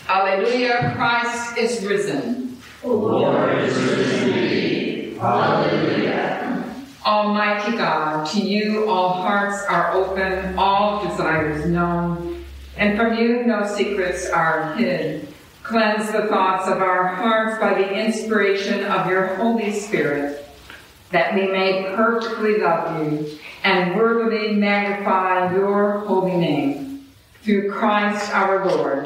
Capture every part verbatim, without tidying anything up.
Alleluia, Christ is risen. The Lord is risen indeed. Alleluia. Almighty God, to you all hearts are open, all desires known, and from you no secrets are hid. Cleanse the thoughts of our hearts by the inspiration of your Holy Spirit, that we may perfectly love you and worthily magnify your holy name. Through Christ our Lord.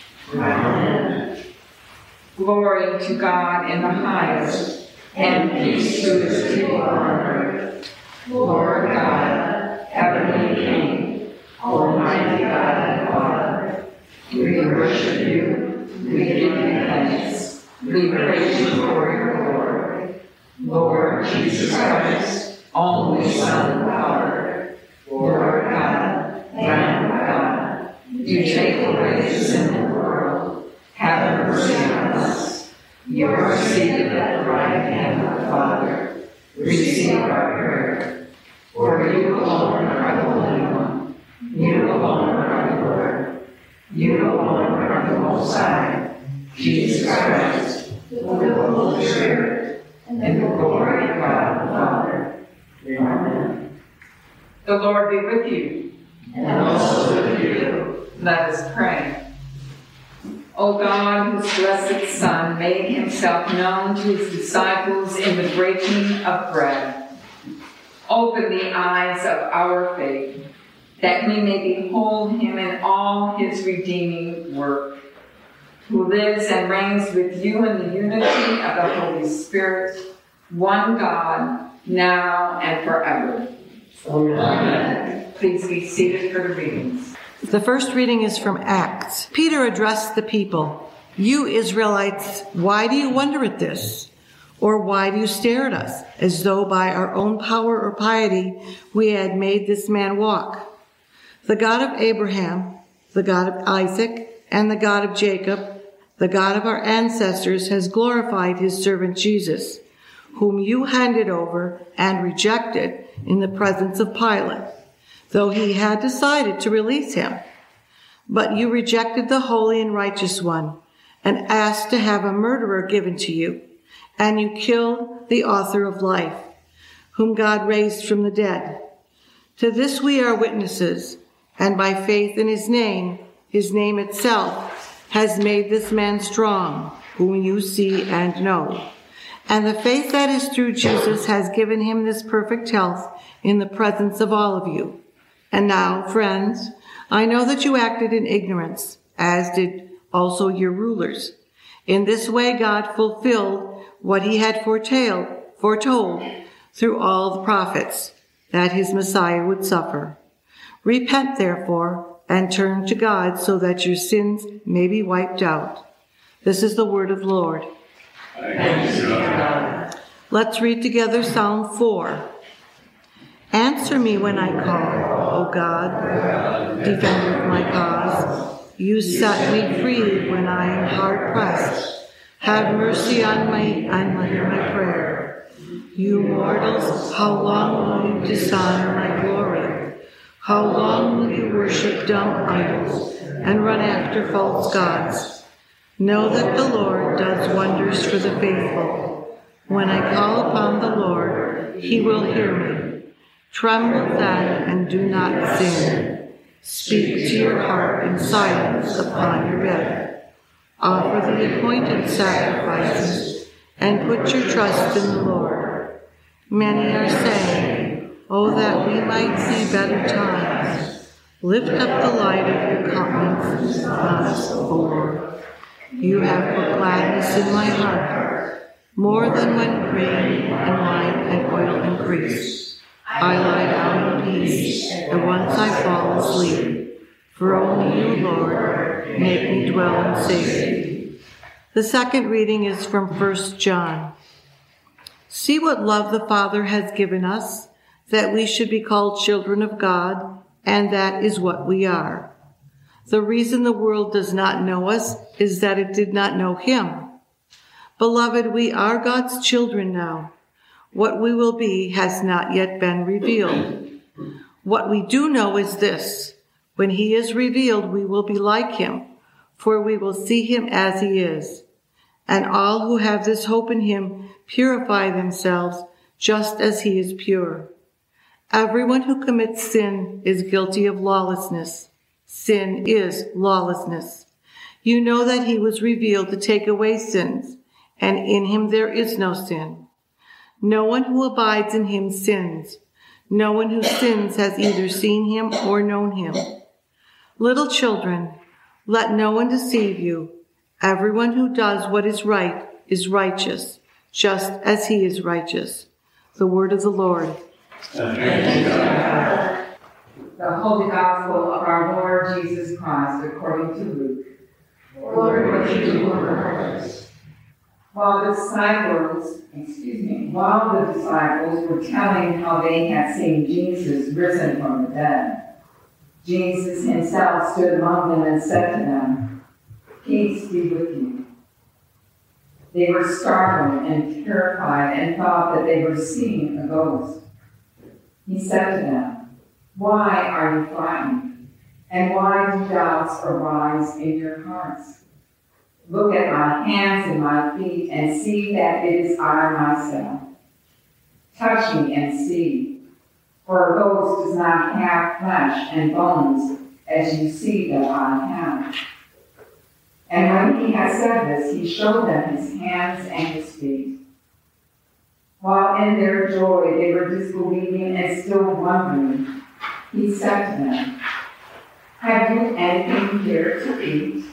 Amen. Glory to God in the highest, and peace to his people on earth. Lord God, heavenly King, almighty God and Father, we worship you, we give you thanks, we praise you for your glory. Lord Jesus Christ, only Son of God, Lord God, Lamb of God, you take away the sin of the world, have mercy on us. You are seated at the right hand of the Father. Receive our prayer. For you alone are the Holy One. You alone are the Lord. You alone are the Most High. Jesus Christ, with the Holy Spirit, and the glory of God the Father. Amen. The Lord be with you. And also with you. Let us pray. O God, whose blessed Son made himself known to his disciples in the breaking of bread, open the eyes of our faith, that we may behold him in all his redeeming work, who lives and reigns with you in the unity of the Holy Spirit, one God, now and forever. Amen. Please be seated for the readings. The first reading is from Acts. Peter addressed the people. You Israelites, why do you wonder at this? Or why do you stare at us, as though by our own power or piety we had made this man walk? The God of Abraham, the God of Isaac, and the God of Jacob, the God of our ancestors, has glorified his servant Jesus, whom you handed over and rejected in the presence of Pilate, though he had decided to release him. But you rejected the holy and righteous one and asked to have a murderer given to you, and you killed the author of life, whom God raised from the dead. To this we are witnesses, and by faith in his name, his name itself has made this man strong, whom you see and know. And the faith that is through Jesus has given him this perfect health in the presence of all of you. And now, friends, I know that you acted in ignorance, as did also your rulers. In this way, God fulfilled what he had foretold, foretold through all the prophets, that his Messiah would suffer. Repent, therefore, and turn to God so that your sins may be wiped out. This is the word of the Lord. Thanks be to God. Let's read together Psalm four. Answer me when I call, O God, defender of my cause. You set me free when I am hard pressed. Have mercy on me and hear my prayer. You mortals, how long will you dishonor my glory? How long will you worship dumb idols and run after false gods? Know that the Lord does wonders for the faithful. When I call upon the Lord, he will hear me. Tremble then and do not sin. Speak to your heart in silence upon your bed. Offer the appointed sacrifices and put your trust in the Lord. Many are saying, oh, that we might see better times. Lift up the light of your countenance on us, O Lord. You have put gladness in my heart, more than when grain and wine and oil increase. I lie down in peace, and once I fall asleep. For only you, Lord, make me dwell in safety. The second reading is from First John. See what love the Father has given us, that we should be called children of God, and that is what we are. The reason the world does not know us is that it did not know him. Beloved, we are God's children now. What we will be has not yet been revealed. What we do know is this: when he is revealed, we will be like him, for we will see him as he is. And all who have this hope in him purify themselves just as he is pure. Everyone who commits sin is guilty of lawlessness. Sin is lawlessness. You know that he was revealed to take away sins, and in him there is no sin. No one who abides in him sins. No one who sins has either seen him or known him. Little children, let no one deceive you. Everyone who does what is right is righteous, just as he is righteous. The word of the Lord. Thank you, God. The Holy Gospel of our Lord Jesus Christ according to Luke. Lord, what you do on earth. While the disciples, excuse me, while the disciples were telling how they had seen Jesus risen from the dead, Jesus himself stood among them and said to them, "Peace be with you." They were startled and terrified and thought that they were seeing a ghost. He said to them, "Why are you frightened? And why do doubts arise in your hearts? Look at my hands and my feet and see that it is I myself. Touch me and see, for a ghost does not have flesh and bones as you see that I have." And when he had said this, he showed them his hands and his feet. While in their joy they were disbelieving and still wondering, he said to them, "Have you anything here to eat?"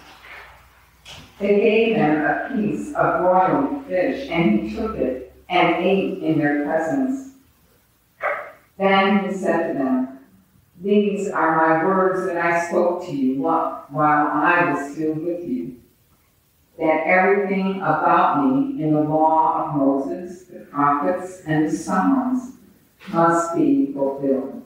They gave him a piece of broiled fish, and he took it and ate in their presence. Then he said to them, "These are my words that I spoke to you while I was still with you, that everything about me in the law of Moses, the prophets, and the Psalms must be fulfilled."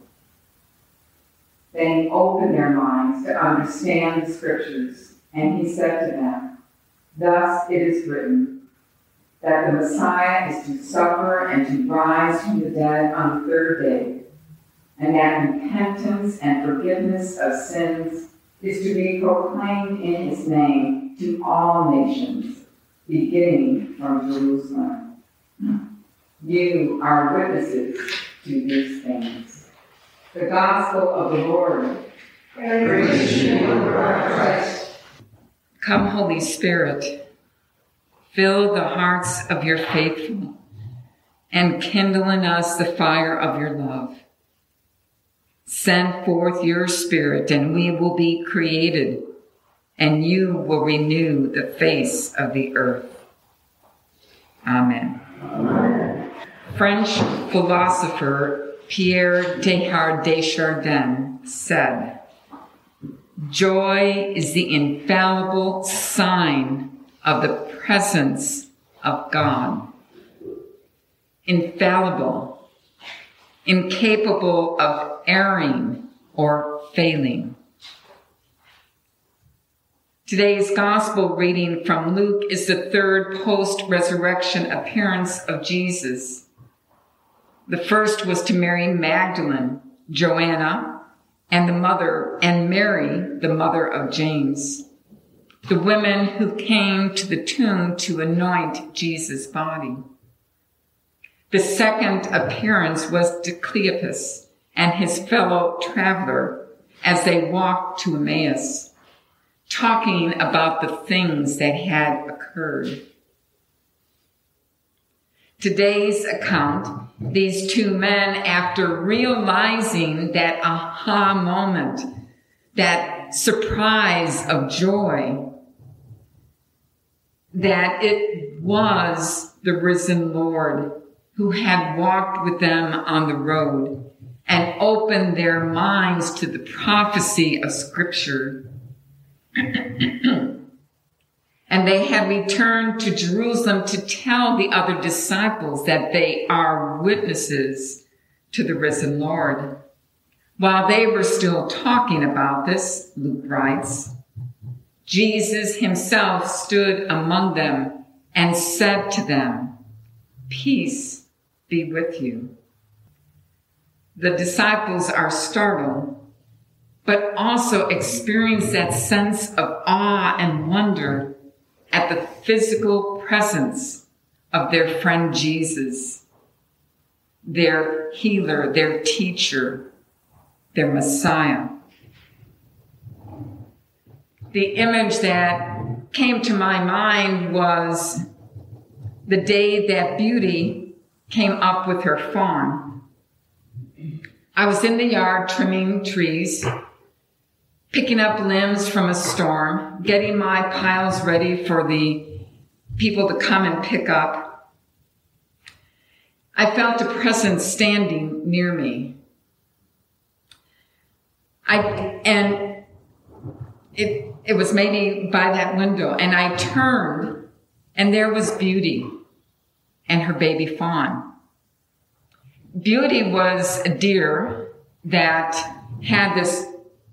Then he opened their minds to understand the scriptures, and he said to them, "Thus it is written, that the Messiah is to suffer and to rise from the dead on the third day, and that repentance and forgiveness of sins is to be proclaimed in his name to all nations, beginning from Jerusalem. You are witnesses to these things." The Gospel of the Lord. Praise to you, Lord Christ. Come, Holy Spirit, fill the hearts of your faithful, and kindle in us the fire of your love. Send forth your Spirit, and we will be created, and you will renew the face of the earth. Amen. Amen. French philosopher Pierre Teilhard de Chardin said, "Joy is the infallible sign of the presence of God." Infallible, incapable of erring or failing. Today's gospel reading from Luke is the third post-resurrection appearance of Jesus. The first was to Mary Magdalene, Joanna, and the mother, and Mary, the mother of James, the women who came to the tomb to anoint Jesus' body. The second appearance was to Cleopas and his fellow traveler as they walked to Emmaus, talking about the things that had occurred. Today's account, these two men, after realizing that aha moment, that surprise of joy, that it was the risen Lord who had walked with them on the road and opened their minds to the prophecy of Scripture. And they had returned to Jerusalem to tell the other disciples that they are witnesses to the risen Lord. While they were still talking about this, Luke writes, Jesus himself stood among them and said to them, "Peace be with you." The disciples are startled. but also experience that sense of awe and wonder at the physical presence of their friend Jesus, their healer, their teacher, their Messiah. The image that came to my mind was the day that Beauty came up with her fawn. I was in the yard trimming trees, picking up limbs from a storm, getting my piles ready for the people to come and pick up. I felt a presence standing near me. I, and it, it was maybe by that window, and I turned, and there was Beauty and her baby fawn. Beauty was a deer that had this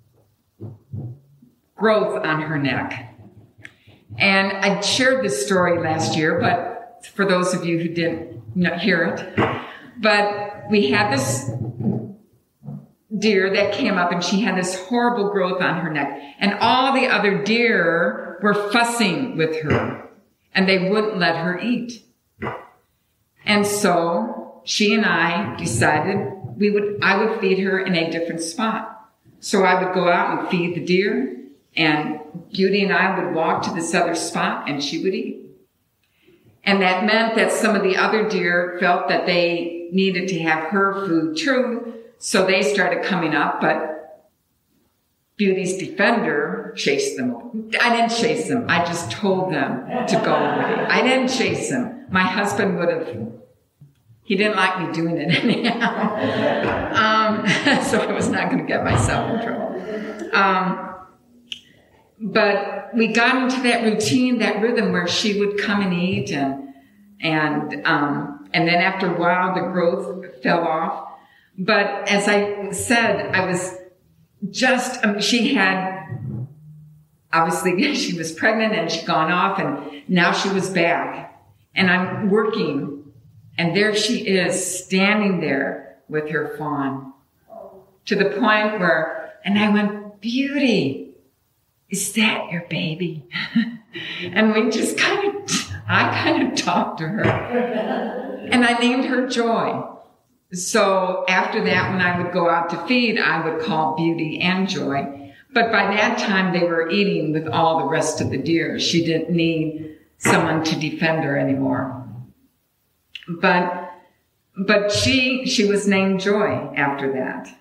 growth on her neck. And I shared this story last year, but for those of you who didn't hear it, but we had this deer that came up and she had this horrible growth on her neck. And all the other deer were fussing with her and they wouldn't let her eat. And so she and I decided we would, I would feed her in a different spot. So I would go out and feed the deer, and Beauty and I would walk to this other spot and she would eat. And that meant that some of the other deer felt that they needed to have her food too, so they started coming up, but Beauty's defender chased them. I didn't chase them. I just told them to go away. I didn't chase them. My husband would have, he didn't like me doing it anyhow. Um, so I was not going to get myself in trouble. Um, but we got into that routine, that rhythm where she would come and eat, and and um, and then after a while the growth fell off. But as I said, I was just, um, she had, obviously she was pregnant and she'd gone off, and now she was back. And I'm working, and there she is standing there with her fawn, to the point where, and I went, Beauty, is that your baby? And we just kind of, I kind of talked to her. And I named her Joy. So after that, when I would go out to feed, I would call Beauty and Joy. But by that time, they were eating with all the rest of the deer. She didn't need someone to defend her anymore. But, but she, she was named Joy after that.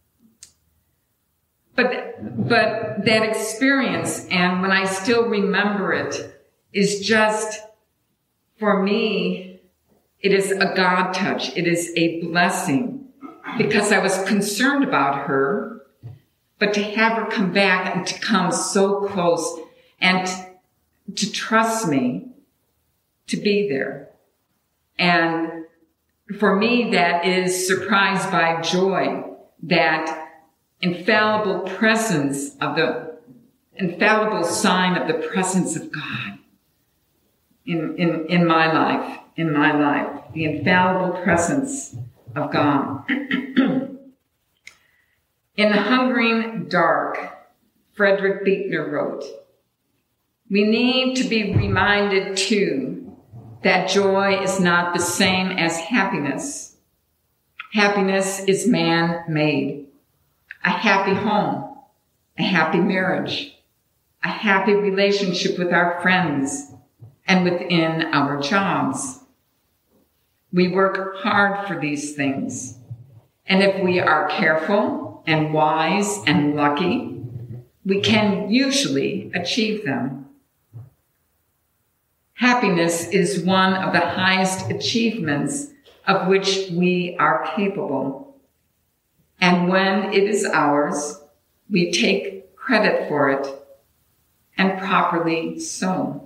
But, but that experience, and when I still remember it, is just, for me, it is a God touch. It is a blessing, because I was concerned about her, but to have her come back and to come so close and to trust me to be there. And for me, that is surprised by joy, that infallible presence of the infallible sign of the presence of God in, in, in my life, in my life, the infallible presence of God. In The Hungering Dark, Frederick Buechner wrote, "We need to be reminded too that joy is not the same as happiness. Happiness is man-made. A happy home, a happy marriage, a happy relationship with our friends and within our jobs. We work hard for these things, and if we are careful and wise and lucky, we can usually achieve them. Happiness is one of the highest achievements of which we are capable. And when it is ours, we take credit for it, and properly so.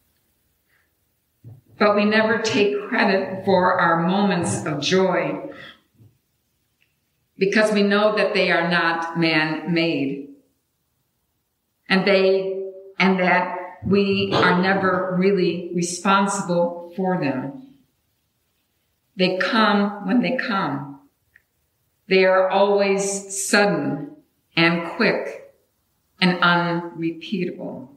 But we never take credit for our moments of joy, because we know that they are not man-made, and they, and that we are never really responsible for them. They come when they come. They are always sudden and quick and unrepeatable.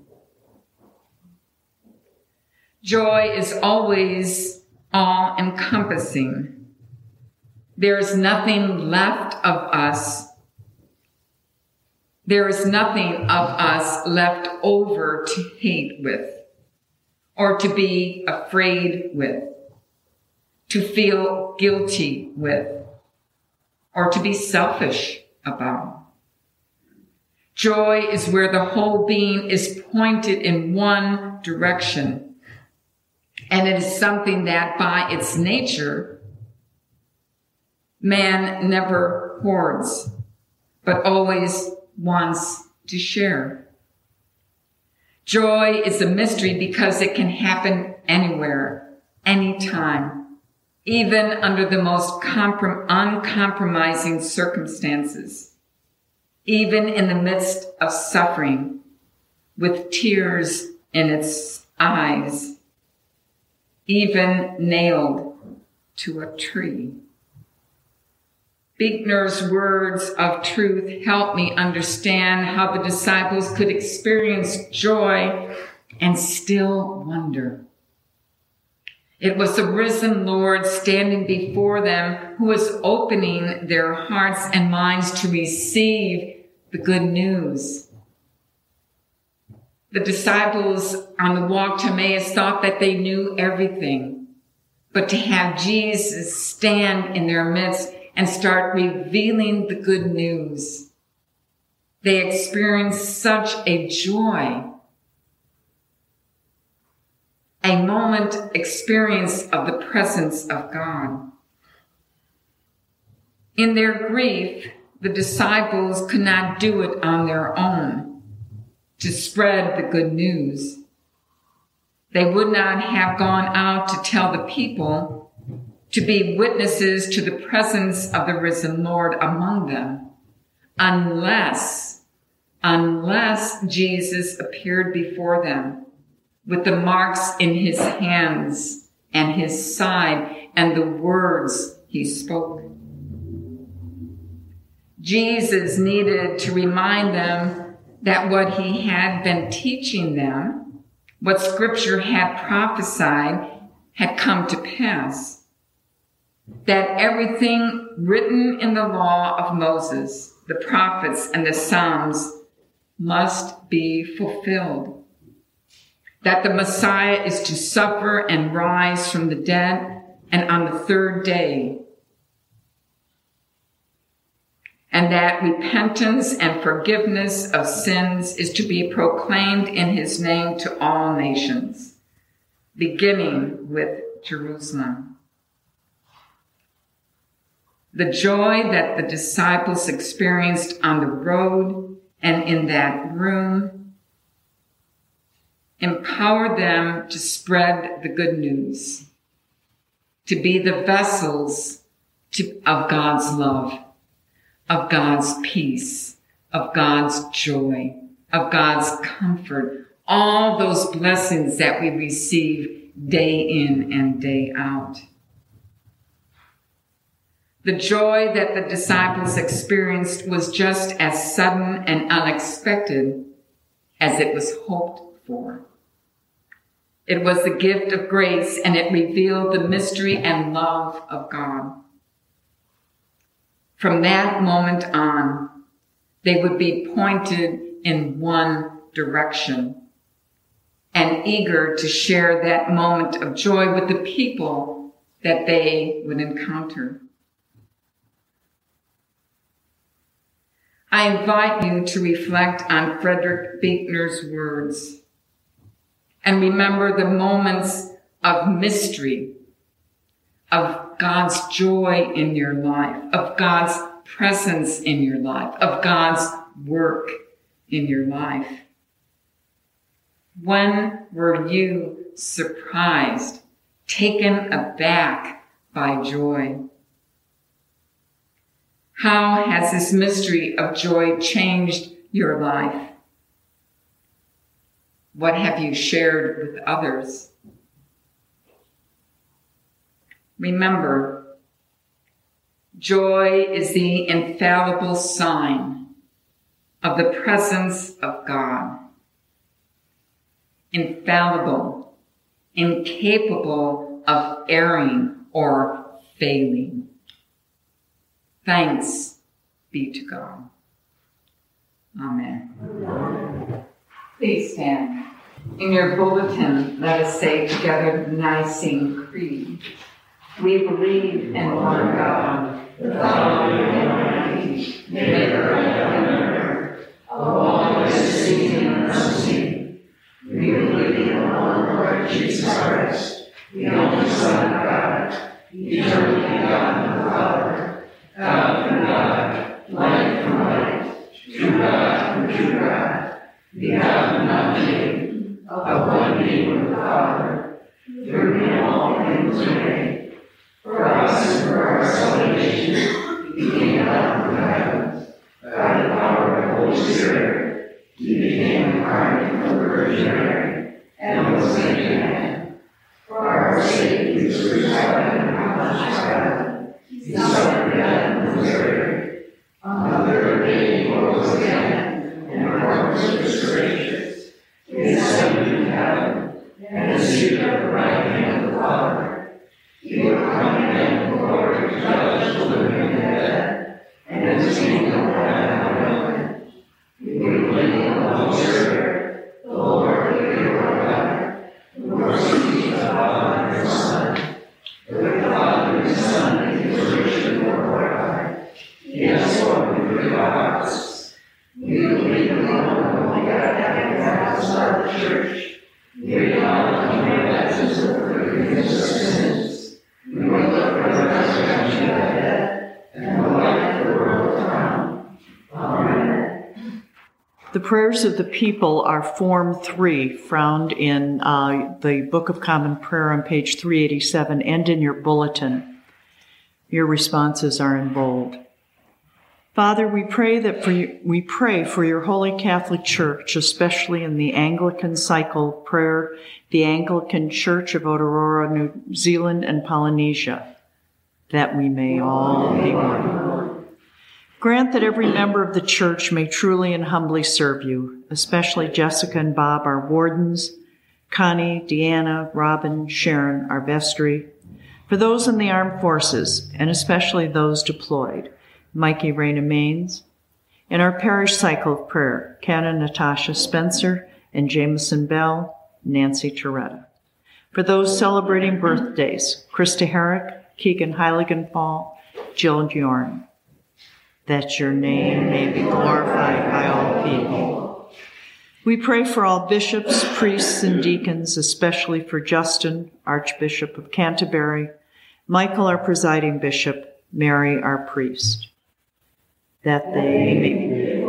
Joy is always all-encompassing. There is nothing left of us. There is nothing of us left over to hate with, or to be afraid with, to feel guilty with, or to be selfish about. Joy is where the whole being is pointed in one direction, and it is something that by its nature, man never hoards, but always wants to share. Joy is a mystery because it can happen anywhere, anytime, even under the most comprom- uncompromising circumstances, even in the midst of suffering, with tears in its eyes, even nailed to a tree. Buechner's words of truth help me understand how the disciples could experience joy and still wonder. It was the risen Lord standing before them who was opening their hearts and minds to receive the good news. The disciples on the walk to Emmaus thought that they knew everything, but to have Jesus stand in their midst and start revealing the good news, they experienced such a joy, a moment experience of the presence of God. In their grief, the disciples could not do it on their own to spread the good news. They would not have gone out to tell the people, to be witnesses to the presence of the risen Lord among them, unless, unless Jesus appeared before them with the marks in his hands and his side and the words he spoke. Jesus needed to remind them that what he had been teaching them, what Scripture had prophesied, had come to pass. That everything written in the law of Moses, the prophets, and the Psalms must be fulfilled. That the Messiah is to suffer and rise from the dead, and on the third day. And that repentance and forgiveness of sins is to be proclaimed in his name to all nations, beginning with Jerusalem. The joy that the disciples experienced on the road and in that room empowered them to spread the good news, to be the vessels to, of God's love, of God's peace, of God's joy, of God's comfort, all those blessings that we receive day in and day out. The joy that the disciples experienced was just as sudden and unexpected as it was hoped for. It was the gift of grace, and it revealed the mystery and love of God. From that moment on, they would be pointed in one direction and eager to share that moment of joy with the people that they would encounter. I invite you to reflect on Frederick Buechner's words and remember the moments of mystery, of God's joy in your life, of God's presence in your life, of God's work in your life. When were you surprised, taken aback by joy? How has this mystery of joy changed your life? What have you shared with others? Remember, joy is the infallible sign of the presence of God, infallible, incapable of erring or failing. Thanks be to God. Amen. Please stand. In your bulletin, let us say together the Nicene Creed. We believe in one God, the Father Almighty, maker of heaven and earth, of all that is seen and unseen. We believe in one Lord Jesus Christ, the only Son of God, eternally begotten of the Father, God from God, light from light, true God from true God, begotten not made, of one being with the Father, through whom all things were made. For us and for our salvation, he came down from heaven, by the power of the Holy Spirit. He became incarnate from the Virgin Mary, and was made man. For our sake, he was crucified and punished by God. He suffered death and was buried. On the third day, he rose again, and according to the Scriptures, he ascended into heaven, and is seated at the right hand of the Father. He will come again in glory to judge the living and the dead, and his kingdom will have no end. We believe in the Holy Spirit, the Lord, the pure God, who proceeds from the Father and the Son. With the Father and the Son, he is rich and glorified. He has spoken through the prophets. We believe in the Holy Catholic Apostolic Church. We acknowledge the baptism of the forgiveness of sins. We will look for the resurrection of the dead and the life of the world to come. Amen. The prayers of the people are Form three, found in uh, the Book of Common Prayer on page three eighty-seven and in your bulletin. Your responses are in bold. Father, we pray that for you, we pray for your Holy Catholic Church, especially in the Anglican cycle prayer, the Anglican Church of Aotearoa, New Zealand, and Polynesia, that we may all be one. Grant that every member of the church may truly and humbly serve you, especially Jessica and Bob, our wardens, Connie, Deanna, Robin, Sharon, our vestry, for those in the armed forces, and especially those deployed, Mikey Raina Maines, in our parish cycle of prayer, Canon Natasha Spencer and Jameson Bell, Nancy Toretta. For those celebrating birthdays, Krista Herrick, Keegan Heiligenfall, Jill Bjorn, that your name may be glorified by all people. We pray for all bishops, priests, and deacons, especially for Justin, Archbishop of Canterbury, Michael, our presiding bishop, Mary, our priest, that they may be.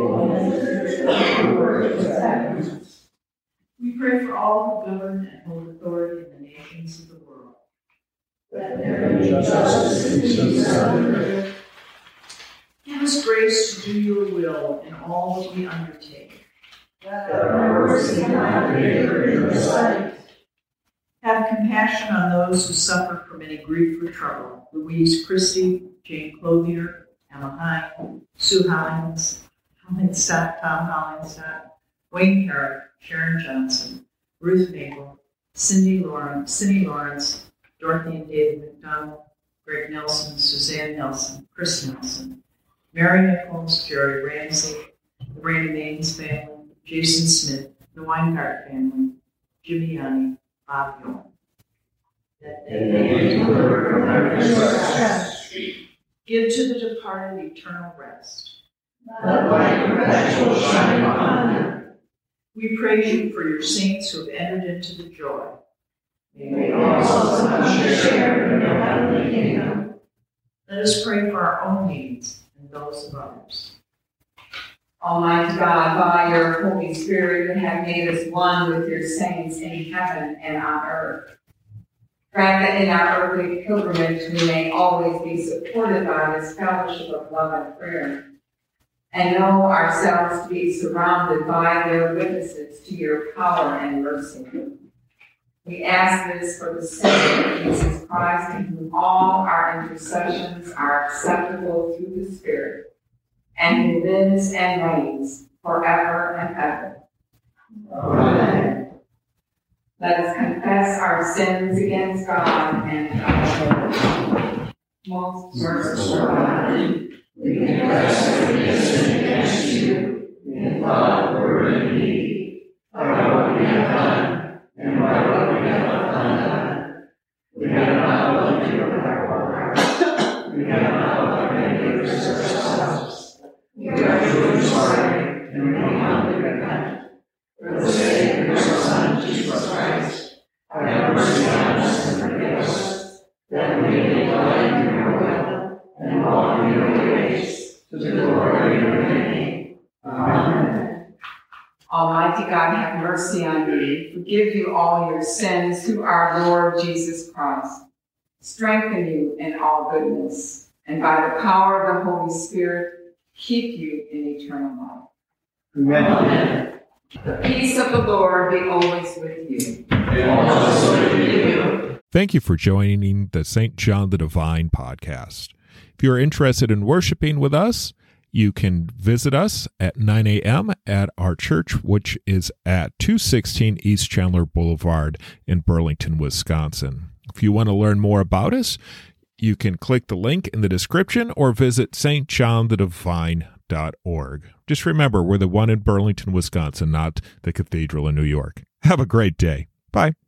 We pray for all who govern and hold authority in the nations of the world, that there be justice and peace on earth. Give us grace to do your will in all that we undertake, that our mercy might be greater in your sight. Have compassion on those who suffer from any grief or trouble. Louise Christie, Jane Clothier, Emma Hine, Sue Hollings, Hollingstott, Tom Hollingstott, Wayne Herrick, Sharon Johnson, Ruth Mabel, Cindy Lawrence, Cindy Lawrence, Dorothy and David McDonald, Greg Nelson, Suzanne Nelson, Chris Nelson, Mary Nichols, Jerry Ramsey, the Brandon Maines family, Jason Smith, the Weingart family, Jimmy Yanni, Bob Yorn. That they may endure from their distress. Give to the departed eternal rest. Let light perpetual shine upon them. We praise you for your saints who have entered into the joy. May we also come to share in your heavenly kingdom. Let us pray for our own needs and those of others. Almighty God, by your Holy Spirit, you have made us one with your saints in heaven and on earth. Grant that in our earthly pilgrimage we may always be supported by this fellowship of love and prayer, and know ourselves to be surrounded by their witnesses to your power and mercy. We ask this for the sake of Jesus Christ, in whom all our intercessions are acceptable through the Spirit, and who lives and reigns forever and ever. Amen. Let us confess our sins against God and God. Most merciful God, We confess that we have sinned against you in thought, word, and deed, by what we have done and by what we have not done. We have not loved you with our whole heart. We have not loved our neighbors as ourselves. We are truly sorry, and we humbly repent. For the sake of your Son, Jesus Christ, have mercy on us and forgive us, that we may delight in your will and walk in your ways, to the glory of your name. Amen. Almighty God, have mercy on you, forgive you all your sins through our Lord Jesus Christ, strengthen you in all goodness, and by the power of the Holy Spirit, keep you in eternal life. Amen. Amen. The peace of the Lord be always with you. And also with you. Thank you for joining the Saint John the Divine podcast. If you're interested in worshiping with us, you can visit us at nine a.m. at our church, which is at two sixteen East Chandler Boulevard in Burlington, Wisconsin. If you want to learn more about us, you can click the link in the description or visit s t john the divine dot org. Just remember, we're the one in Burlington, Wisconsin, not the cathedral in New York. Have a great day. Bye.